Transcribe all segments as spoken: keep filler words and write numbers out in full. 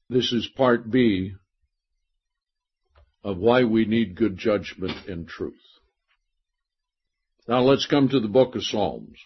This is part B of why we need good judgment and truth. Now let's come to the book of Psalms.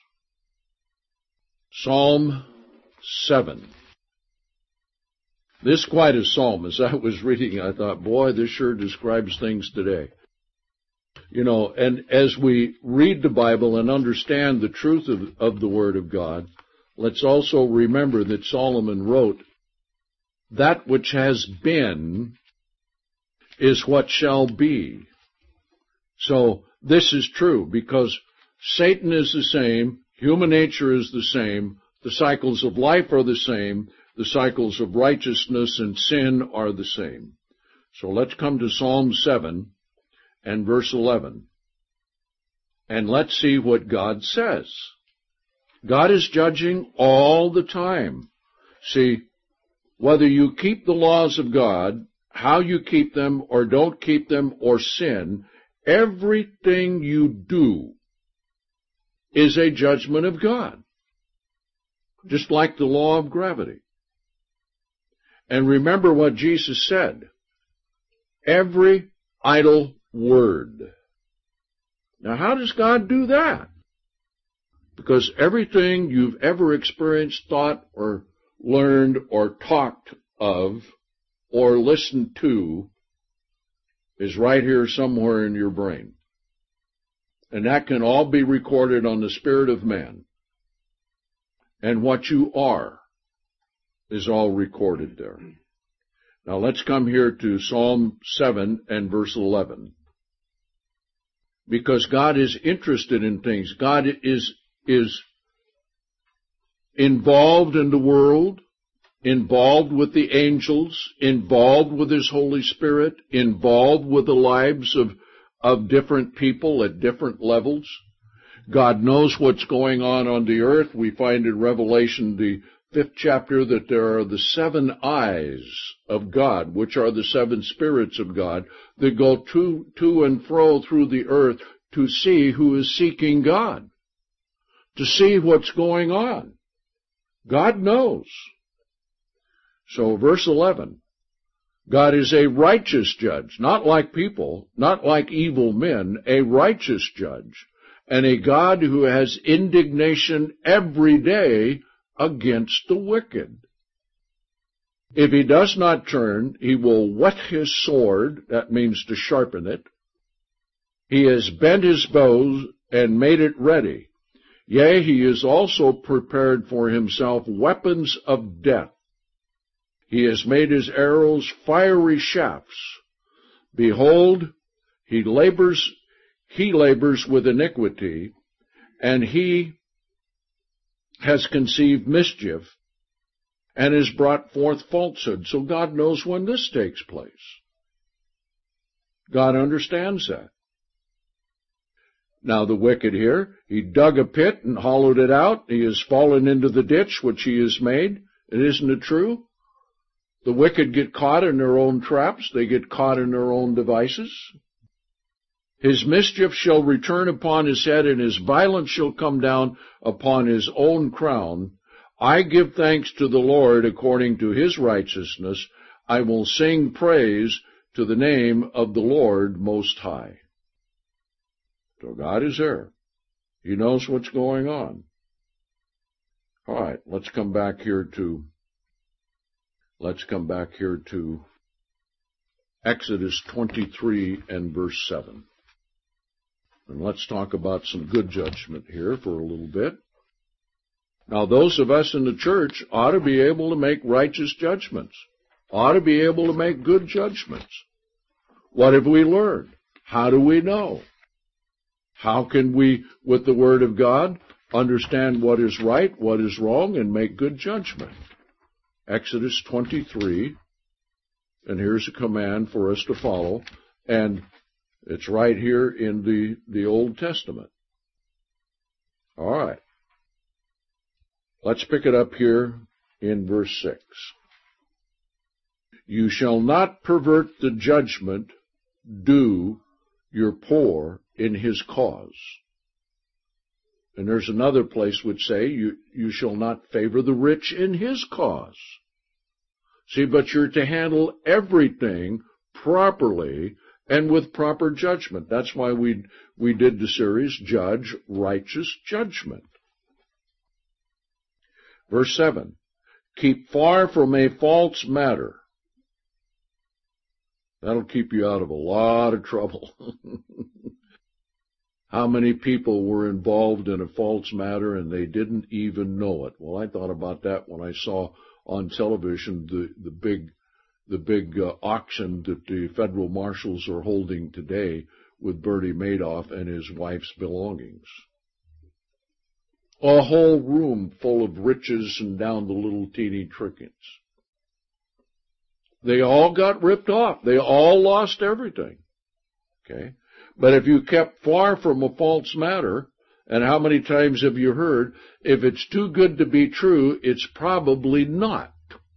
Psalm seven. This is quite a psalm. As I was reading, I thought, boy, this sure describes things today. You know, and as we read the Bible and understand the truth of, of the Word of God, let's also remember that Solomon wrote, that which has been is what shall be. So this is true because Satan is the same, human nature is the same, the cycles of life are the same, the cycles of righteousness and sin are the same. So let's come to Psalm seven and verse eleven. And let's see what God says. God is judging all the time. See, whether you keep the laws of God, how you keep them or don't keep them or sin, everything you do is a judgment of God. Just like the law of gravity. And remember what Jesus said. Every idle word. Now how does God do that? Because everything you've ever experienced, thought, or learned, or talked of, or listened to, is right here somewhere in your brain. And that can all be recorded on the spirit of man. And what you are is all recorded there. Now let's come here to Psalm seven and verse eleven. Because God is interested in things. God is, is involved in the world, involved with the angels, involved with His Holy Spirit, involved with the lives of, of different people at different levels. God knows what's going on on the earth. We find in Revelation, the fifth chapter, that there are the seven eyes of God, which are the seven spirits of God, that go to, to and fro through the earth to see who is seeking God, to see what's going on. God knows. So verse eleven, God is a righteous judge, not like people, not like evil men, a righteous judge, and a God who has indignation every day against the wicked. If he does not turn, he will whet his sword, that means to sharpen it. He has bent his bow and made it ready. Yea, he has also prepared for himself weapons of death. He has made his arrows fiery shafts. Behold, he labors, he labors with iniquity, and he has conceived mischief, and has brought forth falsehood. So God knows when this takes place. God understands that. Now the wicked here, he dug a pit and hollowed it out. He has fallen into the ditch which he has made. And isn't it true? The wicked get caught in their own traps. They get caught in their own devices. His mischief shall return upon his head, and his violence shall come down upon his own crown. I give thanks to the Lord according to his righteousness. I will sing praise to the name of the Lord Most High. So God is there. He knows what's going on. All right, let's come back here to, let's come back here to Exodus twenty-three and verse seven. And let's talk about some good judgment here for a little bit. Now, those of us in the church ought to be able to make righteous judgments, ought to be able to make good judgments. What have we learned? How do we know? How can we, with the Word of God, understand what is right, what is wrong, and make good judgment? Exodus twenty-three, and here's a command for us to follow, and it's right here in the, the Old Testament. All right. Let's pick it up here in verse six. You shall not pervert the judgment due your poor in his cause. And there's another place which say, you, you shall not favor the rich in his cause. See, but you're to handle everything properly and with proper judgment. That's why we we did the series, Judge Righteous Judgment. Verse seven, keep far from a false matter. That'll keep you out of a lot of trouble. How many people were involved in a false matter and they didn't even know it? Well, I thought about that when I saw on television the, the big, the big uh, auction that the federal marshals are holding today with Bernie Madoff and his wife's belongings. A whole room full of riches and down to little teeny trinkets. They all got ripped off. They all lost everything. Okay? But if you kept far from a false matter, and how many times have you heard, if it's too good to be true, it's probably not.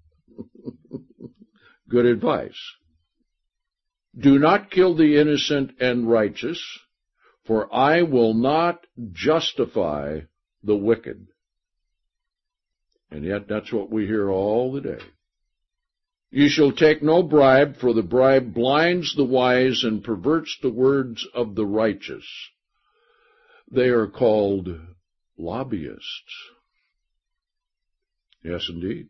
Good advice. Do not kill the innocent and righteous, for I will not justify the wicked. And yet that's what we hear all the day. You shall take no bribe, for the bribe blinds the wise and perverts the words of the righteous. They are called lobbyists. Yes, indeed.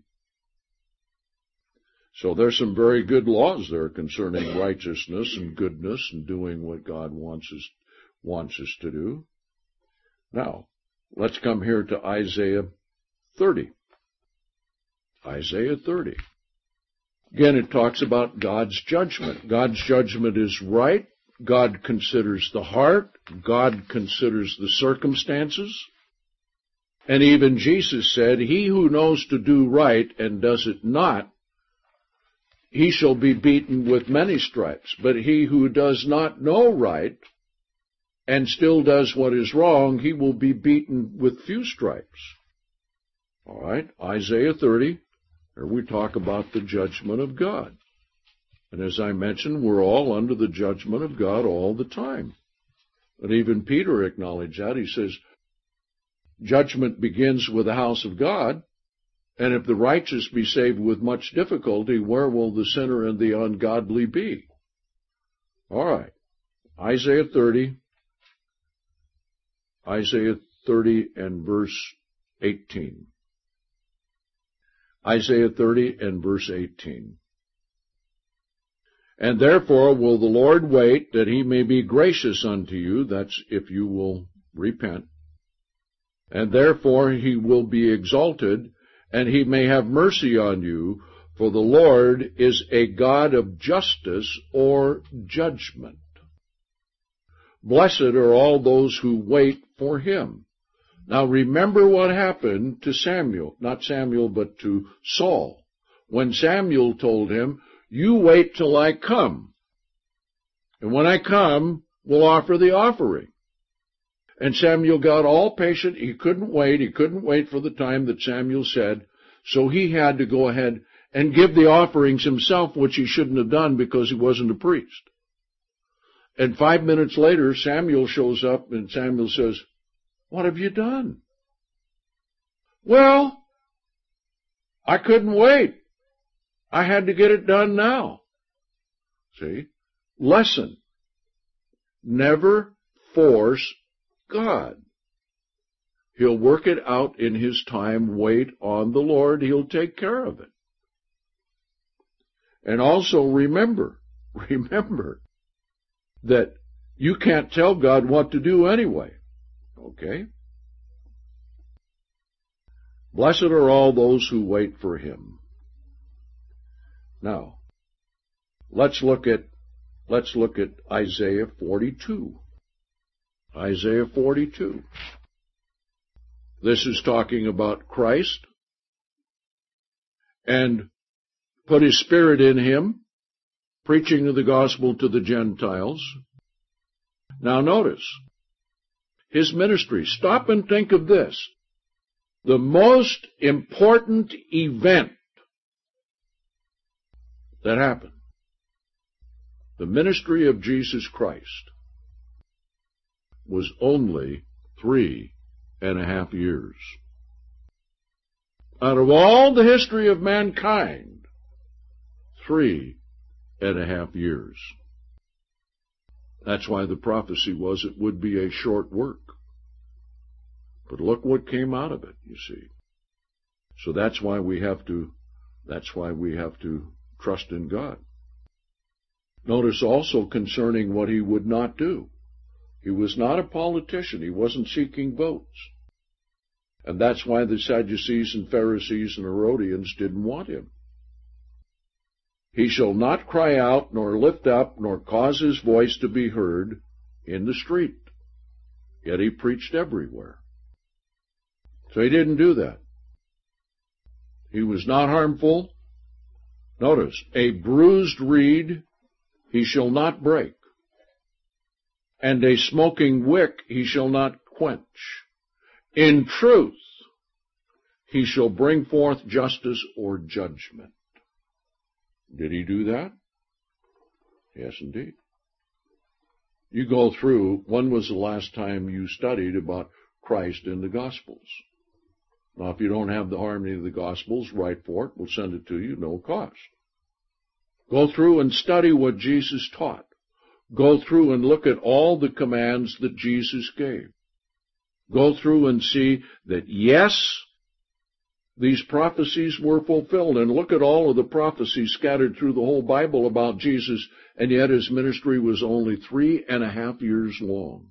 So there's some very good laws there concerning righteousness and goodness and doing what God wants us, wants us to do. Now, let's come here to Isaiah thirty. Isaiah thirty. Again, it talks about God's judgment. God's judgment is right. God considers the heart. God considers the circumstances. And even Jesus said, he who knows to do right and does it not, he shall be beaten with many stripes. But he who does not know right and still does what is wrong, he will be beaten with few stripes. All right, Isaiah thirty. Here we talk about the judgment of God. And as I mentioned, we're all under the judgment of God all the time. And even Peter acknowledged that. He says, judgment begins with the house of God, and if the righteous be saved with much difficulty, where will the sinner and the ungodly be? All right. Isaiah thirty. Isaiah thirty and verse eighteen. Isaiah thirty and verse eighteen. And therefore will the Lord wait, that he may be gracious unto you. That's if you will repent. And therefore he will be exalted, and he may have mercy on you, for the Lord is a God of justice or judgment. Blessed are all those who wait for him. Now remember what happened to Samuel, not Samuel, but to Saul, when Samuel told him, you wait till I come, and when I come, we'll offer the offering. And Samuel got all patient. He couldn't wait. He couldn't wait for the time that Samuel said, so he had to go ahead and give the offerings himself, which he shouldn't have done because he wasn't a priest. And five minutes later, Samuel shows up, and Samuel says, what have you done? Well, I couldn't wait. I had to get it done now. See? Lesson. Never force God. He'll work it out in his time. Wait on the Lord. He'll take care of it. And also remember, remember that you can't tell God what to do anyway. Okay? Blessed are all those who wait for him. Now, let's look at let's look at Isaiah forty-two. Isaiah forty-two. This is talking about Christ and put his Spirit in him, preaching of the gospel to the Gentiles. Now notice, his ministry. Stop and think of this. The most important event that happened, the ministry of Jesus Christ, was only three and a half years. Out of all the history of mankind, three and a half years. That's why the prophecy was it would be a short work. But look what came out of it, you see. So that's why we have to, that's why we have to trust in God. Notice also concerning what he would not do. He was not a politician. He wasn't seeking votes. And that's why the Sadducees and Pharisees and Herodians didn't want him. He shall not cry out, nor lift up, nor cause his voice to be heard in the street. Yet he preached everywhere. So he didn't do that. He was not harmful. Notice, a bruised reed he shall not break, and a smoking wick he shall not quench. In truth, he shall bring forth justice or judgment. Did he do that? Yes, indeed. You go through, when was the last time you studied about Christ in the Gospels? Now, if you don't have the harmony of the Gospels, write for it. We'll send it to you, no cost. Go through and study what Jesus taught. Go through and look at all the commands that Jesus gave. Go through and see that, yes, these prophecies were fulfilled. And look at all of the prophecies scattered through the whole Bible about Jesus, and yet his ministry was only three and a half years long.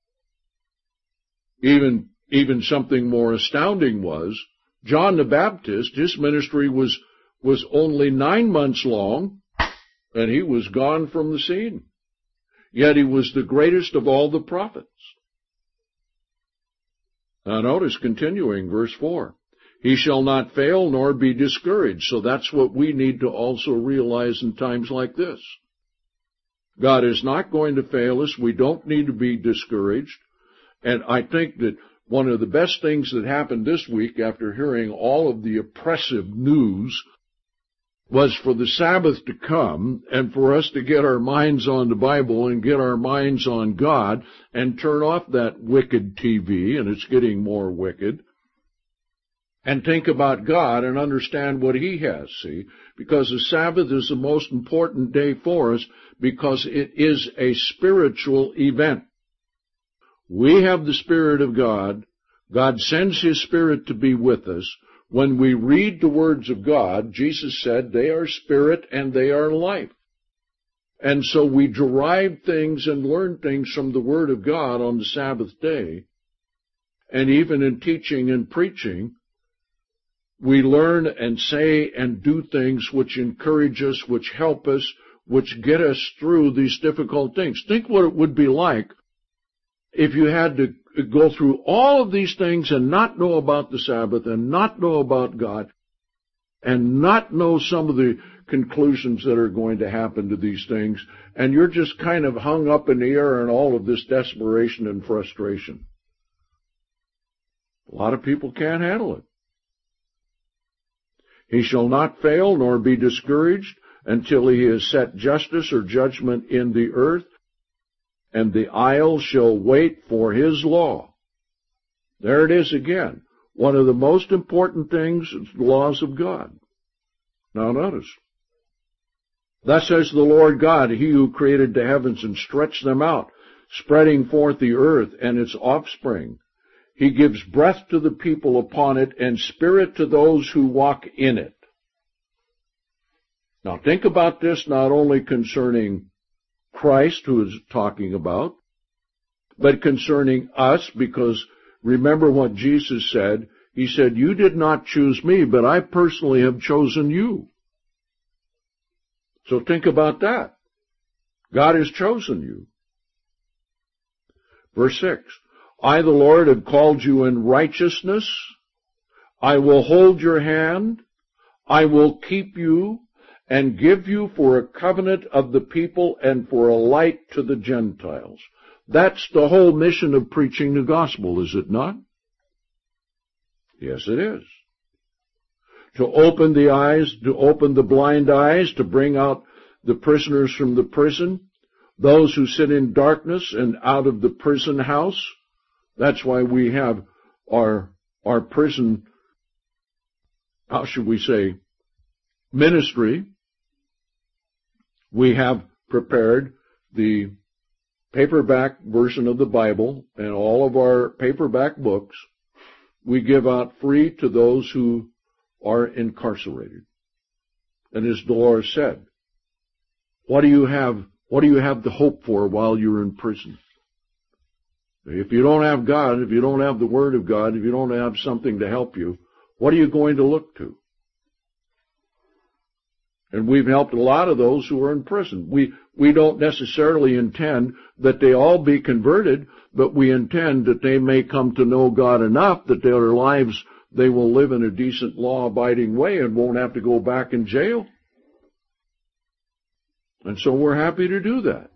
Even, even something more astounding was, John the Baptist, his ministry was, was only nine months long, and he was gone from the scene. Yet he was the greatest of all the prophets. Now notice, continuing, verse four. He shall not fail nor be discouraged. So that's what we need to also realize in times like this. God is not going to fail us. We don't need to be discouraged. And I think that one of the best things that happened this week, after hearing all of the oppressive news, was for the Sabbath to come and for us to get our minds on the Bible and get our minds on God and turn off that wicked T V, and it's getting more wicked, and think about God and understand what He has, see? Because the Sabbath is the most important day for us because it is a spiritual event. We have the Spirit of God. God sends His Spirit to be with us. When we read the words of God, Jesus said they are spirit and they are life. And so we derive things and learn things from the Word of God on the Sabbath day. And even in teaching and preaching, we learn and say and do things which encourage us, which help us, which get us through these difficult things. Think what it would be like if you had to go through all of these things and not know about the Sabbath and not know about God and not know some of the conclusions that are going to happen to these things, and you're just kind of hung up in the air in all of this desperation and frustration. A lot of people can't handle it. He shall not fail nor be discouraged until he has set justice or judgment in the earth, and the isles shall wait for his law. There it is again. One of the most important things is the laws of God. Now notice. Thus says the Lord God, He who created the heavens and stretched them out, spreading forth the earth and its offspring. He gives breath to the people upon it and spirit to those who walk in it. Now think about this not only concerning Christ, who is talking about, but concerning us, because remember what Jesus said. He said, you did not choose me, but I personally have chosen you. So think about that. God has chosen you. Verse six, I, the Lord, have called you in righteousness. I will hold your hand. I will keep you and give you for a covenant of the people and for a light to the Gentiles. That's the whole mission of preaching the gospel, is it not? Yes, it is. To open the eyes, to open the blind eyes, to bring out the prisoners from the prison, those who sit in darkness and out of the prison house. That's why we have our, our prison, how should we say, ministry. We have prepared the paperback version of the Bible and all of our paperback books. We give out free to those who are incarcerated. And as Dolores said, what do you have, what do you have to hope for while you're in prison? If you don't have God, if you don't have the Word of God, if you don't have something to help you, what are you going to look to? And we've helped a lot of those who are in prison. We, we don't necessarily intend that they all be converted, but we intend that they may come to know God enough that their lives, they will live in a decent, law-abiding way and won't have to go back in jail. And so we're happy to do that.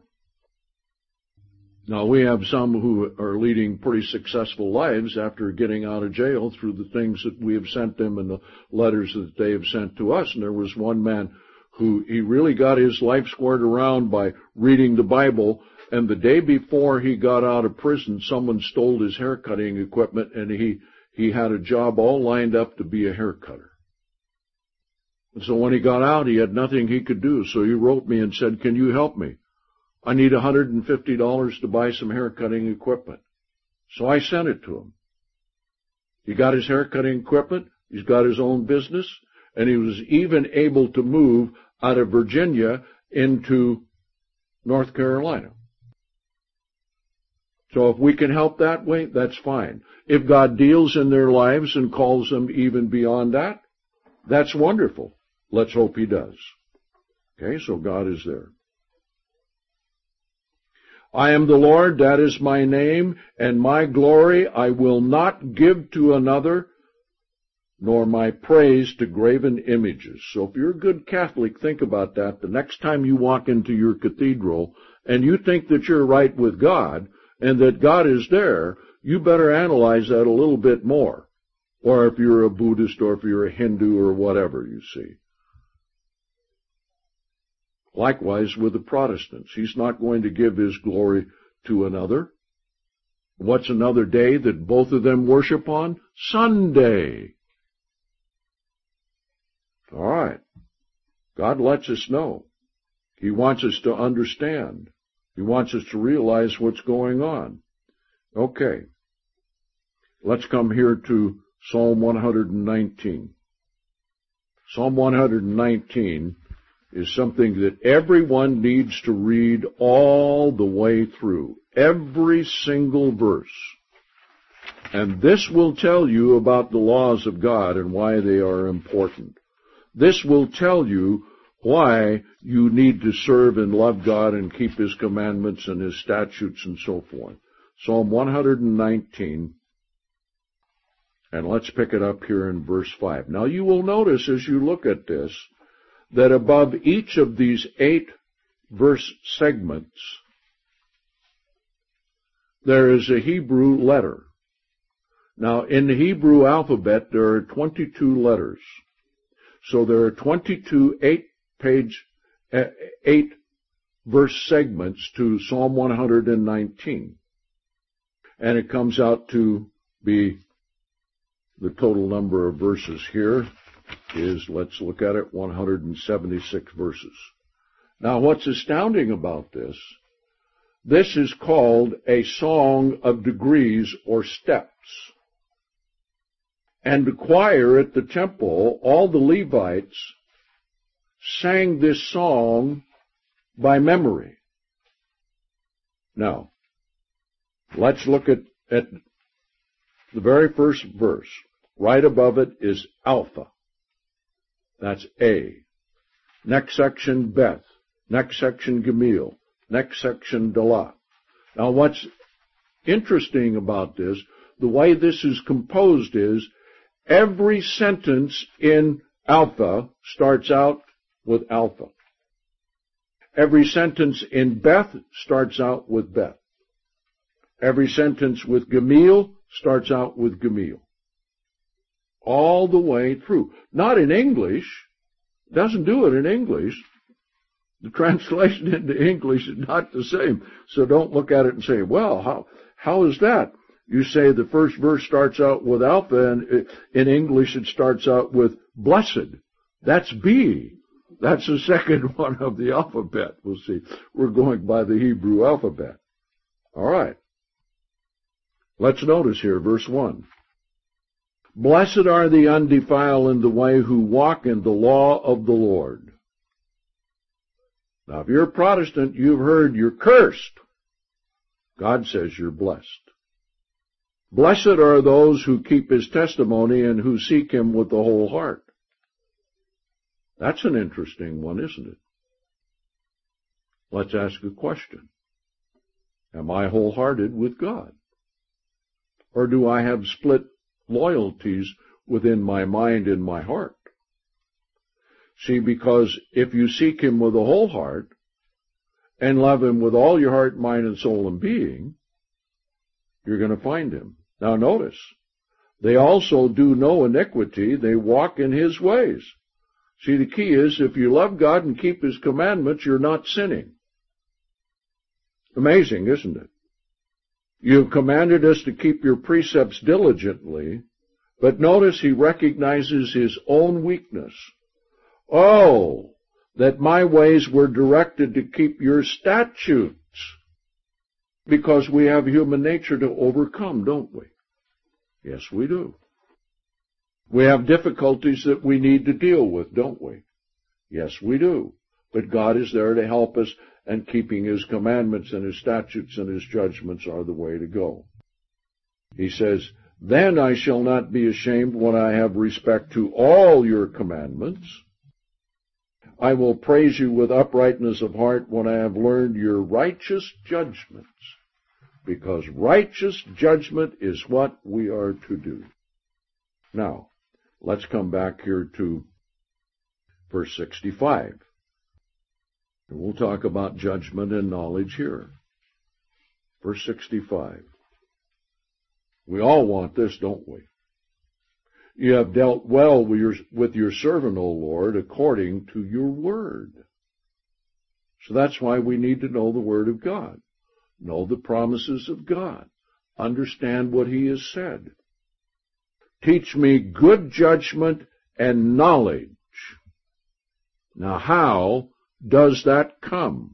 Now, we have some who are leading pretty successful lives after getting out of jail through the things that we have sent them and the letters that they have sent to us. And there was one man who, he really got his life squared around by reading the Bible, and the day before he got out of prison, someone stole his hair cutting equipment, and he, he had a job all lined up to be a hair cutter. And so when he got out, he had nothing he could do, so he wrote me and said, "Can you help me? I need one hundred fifty dollars to buy some hair cutting equipment." So I sent it to him. He got his hair cutting equipment, he's got his own business, and he was even able to move out of Virginia into North Carolina. So if we can help that way, that's fine. If God deals in their lives and calls them even beyond that, that's wonderful. Let's hope He does. Okay, so God is there. I am the Lord, that is my name, and my glory I will not give to another, nor my praise to graven images. So if you're a good Catholic, think about that. The next time you walk into your cathedral and you think that you're right with God and that God is there, you better analyze that a little bit more. Or if you're a Buddhist or if you're a Hindu or whatever, you see. Likewise with the Protestants. He's not going to give His glory to another. What's another day that both of them worship on? Sunday. All right. God lets us know. He wants us to understand. He wants us to realize what's going on. Okay. Let's come here to Psalm one hundred nineteen. Psalm one hundred nineteen is something that everyone needs to read all the way through. Every single verse. And this will tell you about the laws of God and why they are important. This will tell you why you need to serve and love God and keep His commandments and His statutes and so forth. Psalm one hundred nineteen. And let's pick it up here in verse five. Now you will notice as you look at this that above each of these eight verse segments there is a Hebrew letter. Now in the Hebrew alphabet there are twenty-two letters. So there are twenty-two eight-page, uh, eight-verse segments to Psalm one hundred nineteen. And it comes out to be the total number of verses here is, let's look at it, one hundred seventy-six verses. Now what's astounding about this, this is called a song of degrees or steps. And the choir at the temple, all the Levites, sang this song by memory. Now, let's look at, at the very first verse. Right above it is Alpha. That's A. Next section, Beth. Next section, Gamil. Next section, Dalah. Now what's interesting about this, the way this is composed is, every sentence in Alpha starts out with Alpha. Every sentence in Beth starts out with Beth. Every sentence with Gamil starts out with Gamil. All the way through. Not in English. It doesn't do it in English. The translation into English is not the same. So don't look at it and say, well, how, how is that? You say the first verse starts out with Alpha, and in English it starts out with blessed. That's B. That's the second one of the alphabet. We'll see. We're going by the Hebrew alphabet. All right. Let's notice here, verse one. Blessed are the undefiled in the way who walk in the law of the Lord. Now, if you're a Protestant, you've heard you're cursed. God says you're blessed. Blessed are those who keep his testimony and who seek him with the whole heart. That's an interesting one, isn't it? Let's ask a question. Am I wholehearted with God? Or do I have split loyalties within my mind and my heart? See, because if you seek him with a whole heart and love him with all your heart, mind, and soul and being, you're going to find him. Now notice, they also do no iniquity, they walk in his ways. See, the key is, if you love God and keep his commandments, you're not sinning. Amazing, isn't it? You've commanded us to keep your precepts diligently, but notice he recognizes his own weakness. Oh, that my ways were directed to keep your statutes. Because we have human nature to overcome, don't we? Yes, we do. We have difficulties that we need to deal with, don't we? Yes, we do. But God is there to help us, and keeping his commandments and his statutes and his judgments are the way to go. He says, then I shall not be ashamed when I have respect to all your commandments. I will praise you with uprightness of heart when I have learned your righteous judgments. Because righteous judgment is what we are to do. Now, let's come back here to verse sixty-five. And we'll talk about judgment and knowledge here. Verse sixty-five. We all want this, don't we? You have dealt well with your, with your servant, O Lord, according to your word. So that's why we need to know the word of God. Know the promises of God. Understand what he has said. Teach me good judgment and knowledge. Now, how does that come?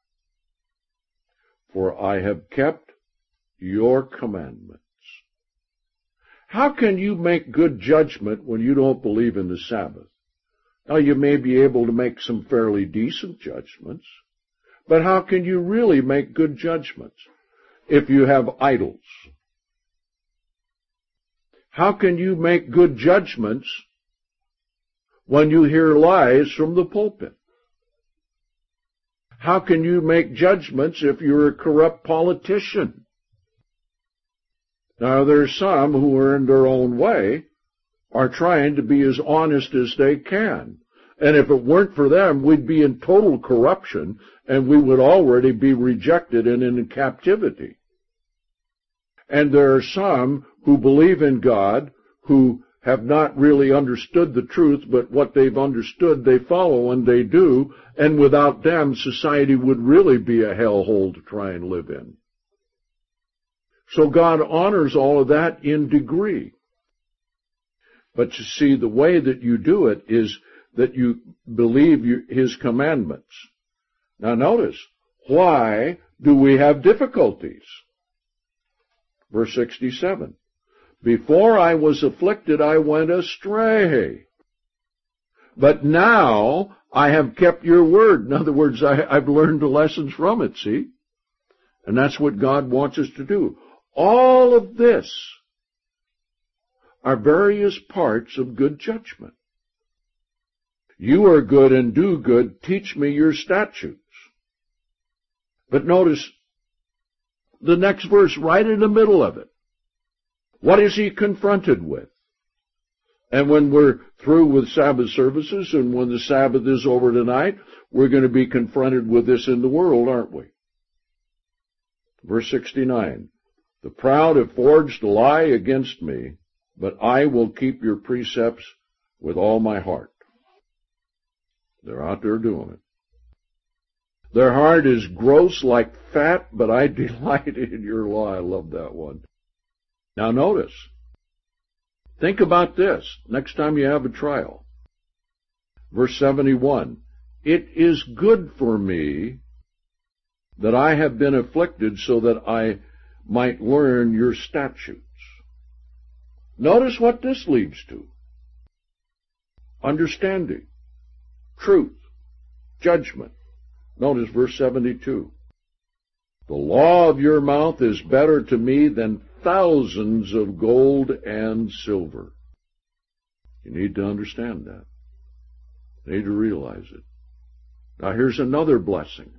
For I have kept your commandments. How can you make good judgment when you don't believe in the Sabbath? Now, you may be able to make some fairly decent judgments, but how can you really make good judgments if you have idols? How can you make good judgments when you hear lies from the pulpit? How can you make judgments if you're a corrupt politician? Now, there's some who are in their own way, are trying to be as honest as they can. And if it weren't for them, we'd be in total corruption, and we would already be rejected and in captivity. And there are some who believe in God, who have not really understood the truth, but what they've understood they follow and they do, and without them, society would really be a hellhole to try and live in. So God honors all of that in degree. But you see, the way that you do it is that you believe you, his commandments. Now notice, why do we have difficulties? Verse sixty-seven. Before I was afflicted, I went astray. But now I have kept your word. In other words, I, I've learned the lessons from it, see? And that's what God wants us to do. All of this are various parts of good judgment. You are good and do good. Teach me your statutes. But notice the next verse right in the middle of it. What is he confronted with? And when we're through with Sabbath services and when the Sabbath is over tonight, we're going to be confronted with this in the world, aren't we? Verse sixty-nine. The proud have forged a lie against me, but I will keep your precepts with all my heart. They're out there doing it. Their heart is gross like fat, but I delight in your law. I love that one. Now notice, think about this next time you have a trial. Verse seventy-one, it is good for me that I have been afflicted so that I might learn your statutes. Notice what this leads to. Understanding, truth, judgment. Notice verse seventy-two. The law of your mouth is better to me than thousands of gold and silver. You need to understand that. You need to realize it. Now here's another blessing.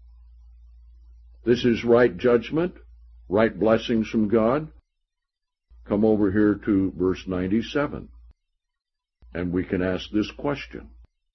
This is right judgment, right blessings from God. Come over here to verse ninety-seven. And we can ask this question.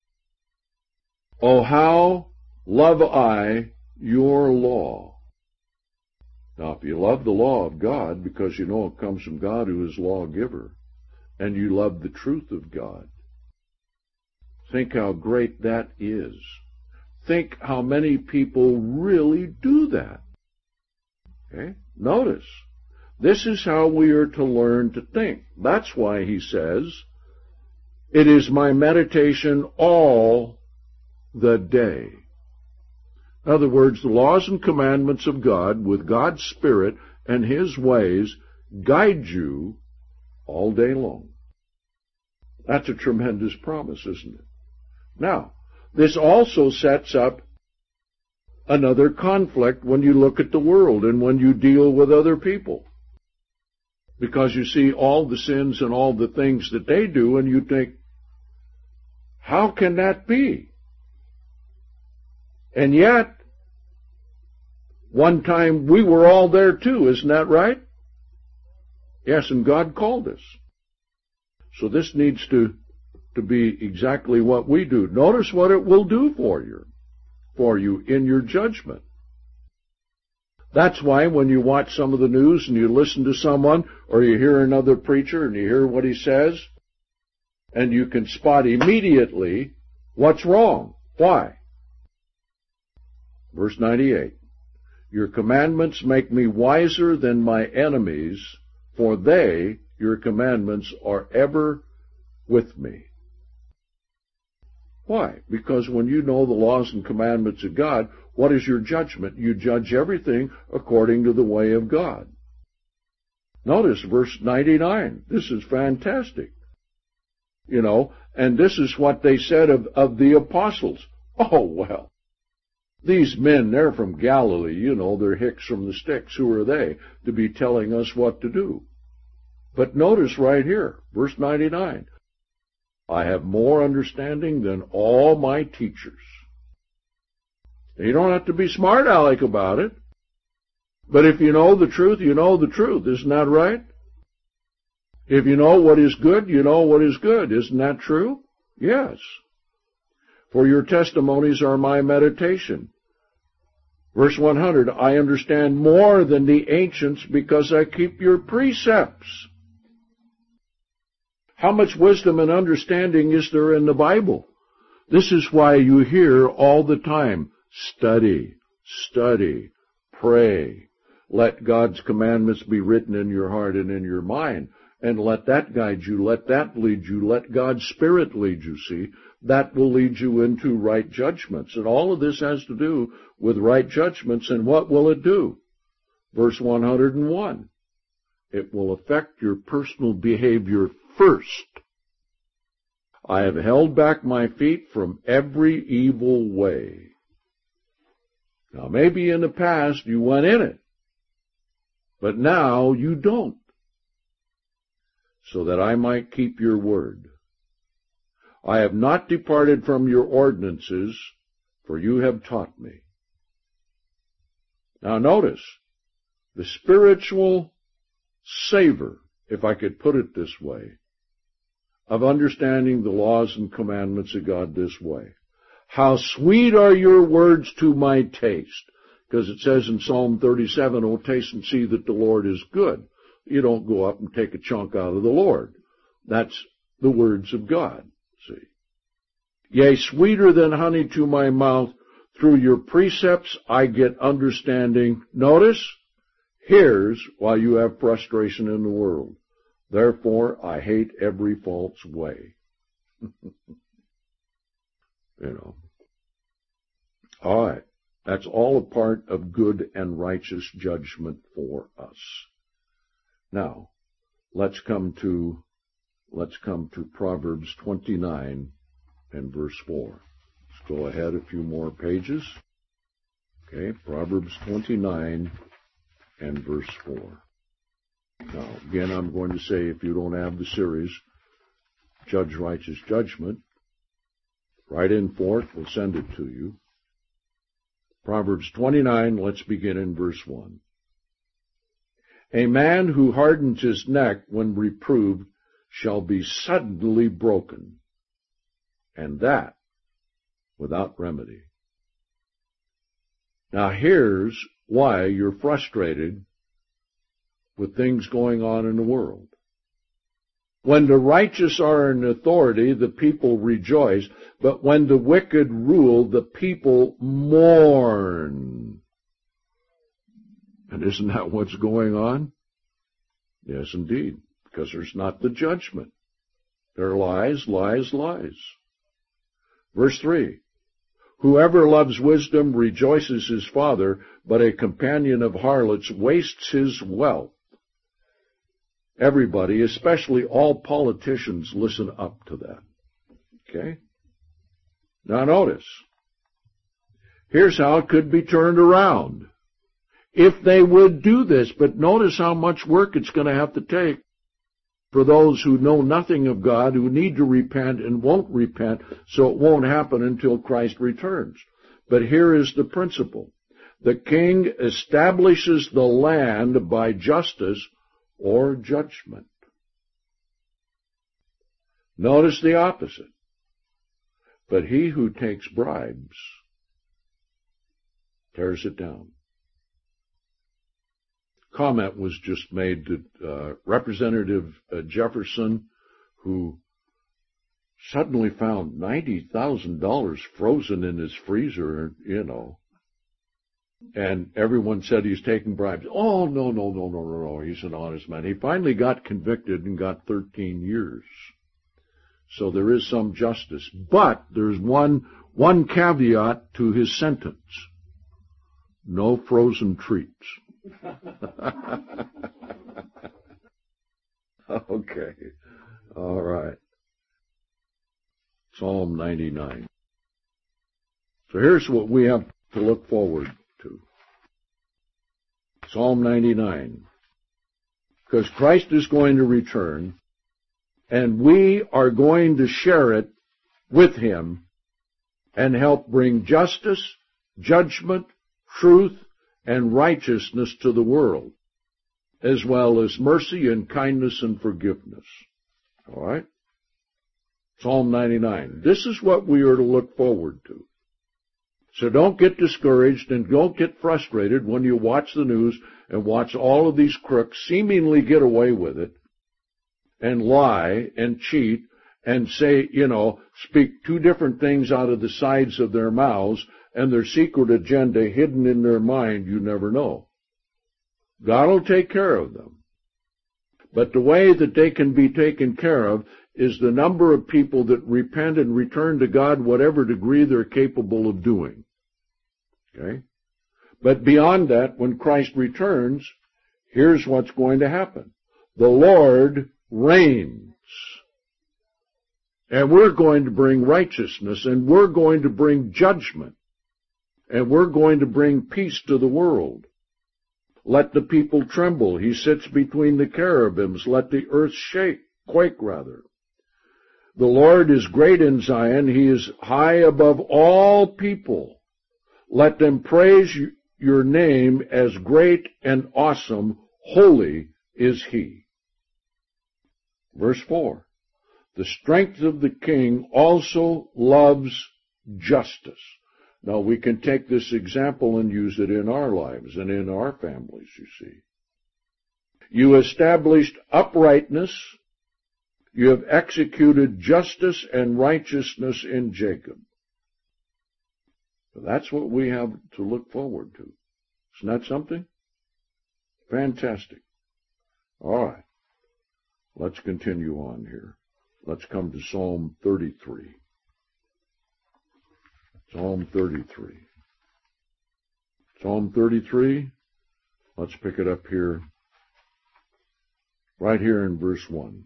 Oh, how love I your law. Now, if you love the law of God, because you know it comes from God who is lawgiver, and you love the truth of God, think how great that is. Think how many people really do that. Okay? Notice, this is how we are to learn to think. That's why he says, it is my meditation all the day. In other words, the laws and commandments of God, with God's Spirit and His ways, guide you all day long. That's a tremendous promise, isn't it? Now, this also sets up another conflict when you look at the world and when you deal with other people. Because you see all the sins and all the things that they do, and you think, how can that be? And yet, one time we were all there too, isn't that right? Yes, and God called us. So this needs to, to be exactly what we do. Notice what it will do for you, for you in your judgment. That's why when you watch some of the news and you listen to someone, or you hear another preacher and you hear what he says, and you can spot immediately what's wrong. Why? Verse ninety-eight, your commandments make me wiser than my enemies, for they, your commandments, are ever with me. Why? Because when you know the laws and commandments of God, what is your judgment? You judge everything according to the way of God. Notice verse ninety-nine. This is fantastic. You know, and this is what they said of, of the apostles. Oh, well. These men, they're from Galilee, you know, they're hicks from the sticks. Who are they to be telling us what to do? But notice right here, verse ninety-nine, I have more understanding than all my teachers. You don't have to be smart aleck about it. But if you know the truth, you know the truth. Isn't that right? If you know what is good, you know what is good. Isn't that true? Yes. For your testimonies are my meditation. Verse one hundred, I understand more than the ancients because I keep your precepts. How much wisdom and understanding is there in the Bible? This is why you hear all the time, study, study, pray. Let God's commandments be written in your heart and in your mind. And let that guide you, let that lead you, let God's Spirit lead you, see. That will lead you into right judgments. And all of this has to do with right judgments. And what will it do? Verse one hundred one. It will affect your personal behavior first. I have held back my feet from every evil way. Now, maybe in the past you went in it, but now you don't, so that I might keep your word. I have not departed from your ordinances, for you have taught me. Now notice, the spiritual savor, if I could put it this way, of understanding the laws and commandments of God this way. How sweet are your words to my taste. Because it says in Psalm thirty-seven, oh, taste and see that the Lord is good. You don't go up and take a chunk out of the Lord. That's the words of God, see. Yea, sweeter than honey to my mouth, through your precepts I get understanding. Notice, here's why you have frustration in the world. Therefore I hate every false way. You know. All right. That's all a part of good and righteous judgment for us. Now, let's come to, let's come to Proverbs twenty-nine and verse four. Let's go ahead a few more pages. Okay, Proverbs twenty-nine and verse four. Now, again, I'm going to say, if you don't have the series, Judge Righteous Judgment, write in for it. We'll send it to you. Proverbs twenty-nine, let's begin in verse one. A man who hardens his neck when reproved shall be suddenly broken, and that without remedy. Now here's why you're frustrated with things going on in the world. When the righteous are in authority, the people rejoice, but when the wicked rule, the people mourn. And isn't that what's going on? Yes, indeed, because there's not the judgment. There are lies, lies, lies. Verse three. Whoever loves wisdom rejoices his father, but a companion of harlots wastes his wealth. Everybody, especially all politicians, listen up to that. Okay? Now notice, here's how it could be turned around. If they would do this, but notice how much work it's going to have to take for those who know nothing of God, who need to repent and won't repent, so it won't happen until Christ returns. But here is the principle. The king establishes the land by justice or judgment. Notice the opposite. But he who takes bribes tears it down. Comment was just made that uh, Representative uh, Jefferson, who suddenly found ninety thousand dollars frozen in his freezer, you know, and everyone said he's taking bribes. Oh, no, no, no, no, no, no, he's an honest man. He finally got convicted and got thirteen years. So there is some justice. But there's one, one caveat to his sentence. No frozen treats. Okay. All right. Psalm ninety-nine. So here's what we have to look forward to. Psalm ninety-nine. Because Christ is going to return, and we are going to share it with Him and help bring justice, judgment, truth, and righteousness to the world, as well as mercy and kindness and forgiveness. All right? Psalm ninety-nine. This is what we are to look forward to. So don't get discouraged and don't get frustrated when you watch the news and watch all of these crooks seemingly get away with it and lie and cheat and say, you know, speak two different things out of the sides of their mouths and their secret agenda hidden in their mind, you never know. God will take care of them. But the way that they can be taken care of is the number of people that repent and return to God, whatever degree they're capable of doing. Okay? But beyond that, when Christ returns, here's what's going to happen. The Lord reigns. And we're going to bring righteousness, and we're going to bring judgment. And we're going to bring peace to the world. Let the people tremble. He sits between the cherubims. Let the earth shake, quake rather. The Lord is great in Zion. He is high above all people. Let them praise your name as great and awesome. Holy is He. Verse four. The strength of the king also loves justice. Now, we can take this example and use it in our lives and in our families, you see. You established uprightness. You have executed justice and righteousness in Jacob. So that's what we have to look forward to. Isn't that something? Fantastic. All right. Let's continue on here. Let's come to Psalm thirty-three. Psalm thirty-three. Psalm thirty-three, let's pick it up here, right here in verse one.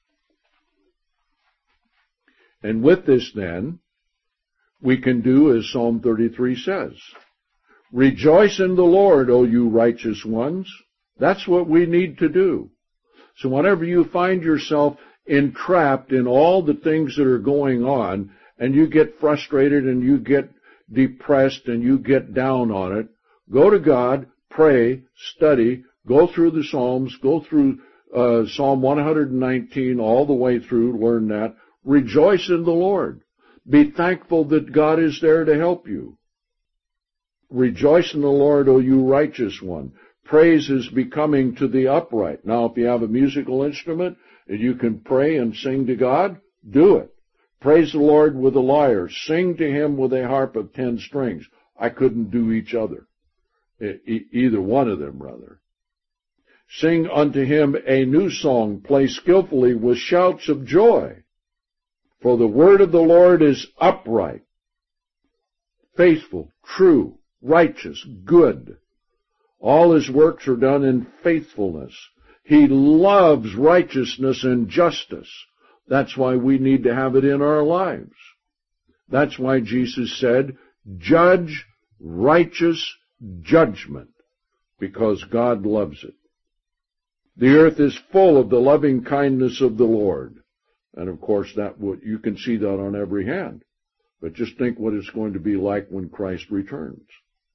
And with this, then, we can do as Psalm thirty-three says. Rejoice in the Lord, O you righteous ones. That's what we need to do. So whenever you find yourself entrapped in all the things that are going on, and you get frustrated and you get depressed and you get down on it, go to God, pray, study, go through the Psalms, go through uh, Psalm one nineteen all the way through, learn that. Rejoice in the Lord. Be thankful that God is there to help you. Rejoice in the Lord, O you righteous one. Praise is becoming to the upright. Now, if you have a musical instrument and you can pray and sing to God, do it. Praise the Lord with a lyre. Sing to him with a harp of ten strings. I couldn't do each other. E- either one of them, rather. Sing unto him a new song. Play skillfully with shouts of joy. For the word of the Lord is upright, faithful, true, righteous, good. All his works are done in faithfulness. He loves righteousness and justice. That's why we need to have it in our lives. That's why Jesus said, judge righteous judgment, because God loves it. The earth is full of the loving kindness of the Lord. And of course, that would, you can see that on every hand. But just think what it's going to be like when Christ returns.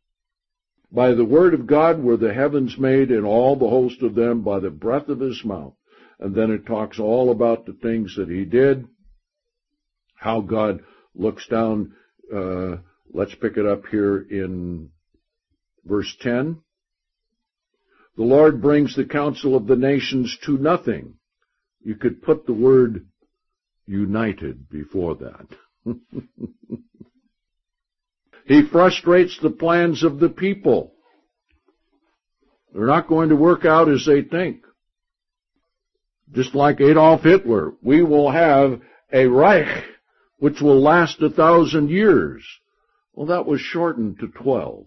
By the word of God were the heavens made, and all the host of them by the breath of his mouth. And then it talks all about the things that he did, how God looks down. Uh, let's pick it up here in verse ten. The Lord brings the counsel of the nations to nothing. You could put the word united before that. He frustrates the plans of the people. They're not going to work out as they think. Just like Adolf Hitler, we will have a Reich which will last a thousand years. Well, that was shortened to twelve.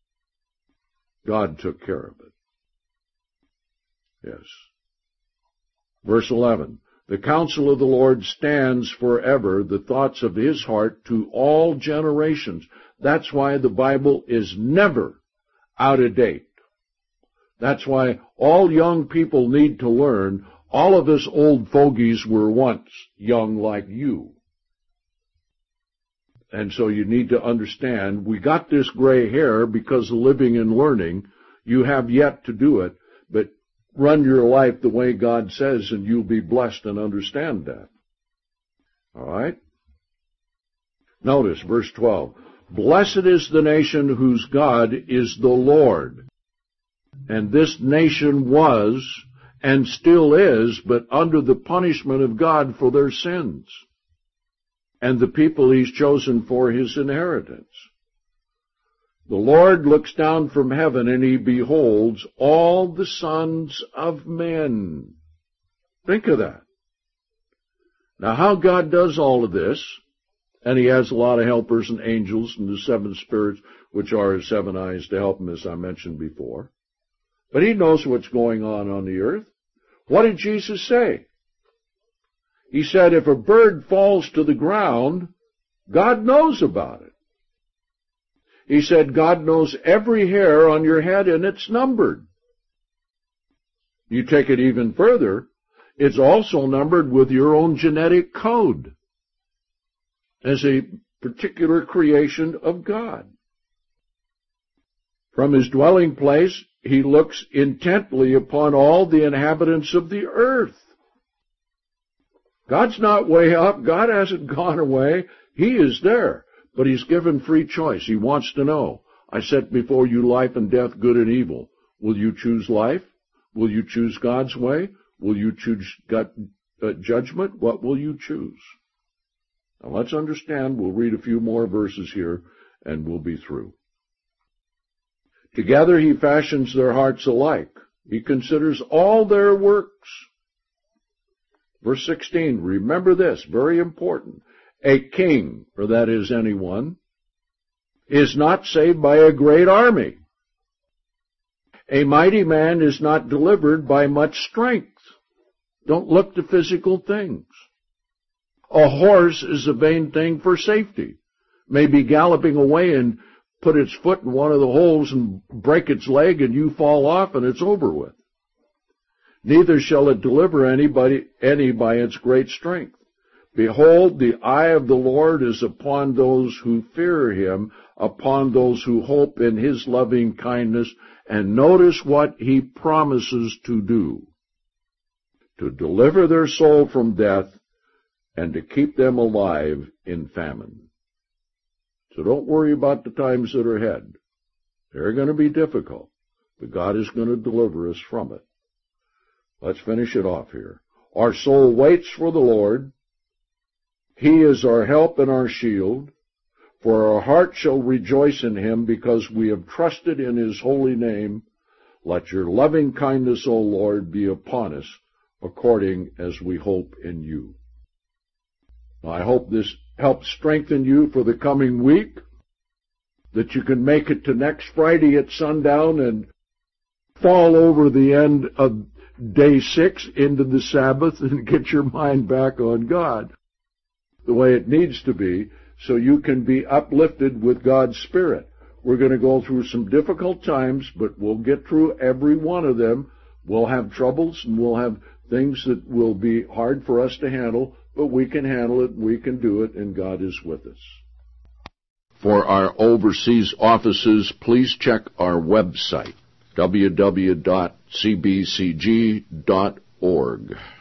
God took care of it. Yes. Verse eleven. The counsel of the Lord stands forever, the thoughts of his heart to all generations. That's why the Bible is never out of date. That's why all young people need to learn. All of us old fogies were once young like you. And so you need to understand, we got this gray hair because of living and learning. You have yet to do it, but run your life the way God says, and you'll be blessed and understand that. All right? Notice verse twelve. Blessed is the nation whose God is the Lord. And this nation was and still is, but under the punishment of God for their sins, and the people he's chosen for his inheritance. The Lord looks down from heaven, and he beholds all the sons of men. Think of that. Now, how God does all of this, and he has a lot of helpers and angels and the seven spirits, which are his seven eyes to help him, as I mentioned before. But he knows what's going on on the earth. What did Jesus say? He said, if a bird falls to the ground, God knows about it. He said, God knows every hair on your head, and it's numbered. You take it even further, it's also numbered with your own genetic code as a particular creation of God. From his dwelling place, he looks intently upon all the inhabitants of the earth. God's not way up. God hasn't gone away. He is there. But he's given free choice. He wants to know, I set before you life and death, good and evil. Will you choose life? Will you choose God's way? Will you choose God, uh, judgment? What will you choose? Now let's understand. We'll read a few more verses here, and we'll be through. Together he fashions their hearts alike. He considers all their works. Verse sixteen, remember this, very important. A king, or that is anyone, is not saved by a great army. A mighty man is not delivered by much strength. Don't look to physical things. A horse is a vain thing for safety. May be galloping away and put its foot in one of the holes and break its leg, and you fall off and it's over with. Neither shall it deliver anybody any by its great strength. Behold, the eye of the Lord is upon those who fear him, upon those who hope in his loving kindness. And notice what he promises to do: to deliver their soul from death and to keep them alive in famine. So don't worry about the times that are ahead. They're going to be difficult, but God is going to deliver us from it. Let's finish it off here. Our soul waits for the Lord. He is our help and our shield. For our heart shall rejoice in him, because we have trusted in his holy name. Let your loving kindness, O Lord, be upon us, according as we hope in you. Now, I hope this helps strengthen you for the coming week, that you can make it to next Friday at sundown and fall over the end of day six into the Sabbath and get your mind back on God the way it needs to be, so you can be uplifted with God's Spirit. We're going to go through some difficult times, but we'll get through every one of them. We'll have troubles and we'll have things that will be hard for us to handle, but we can handle it, we can do it, and God is with us. For our overseas offices, please check our website, w w w dot c b c g dot org.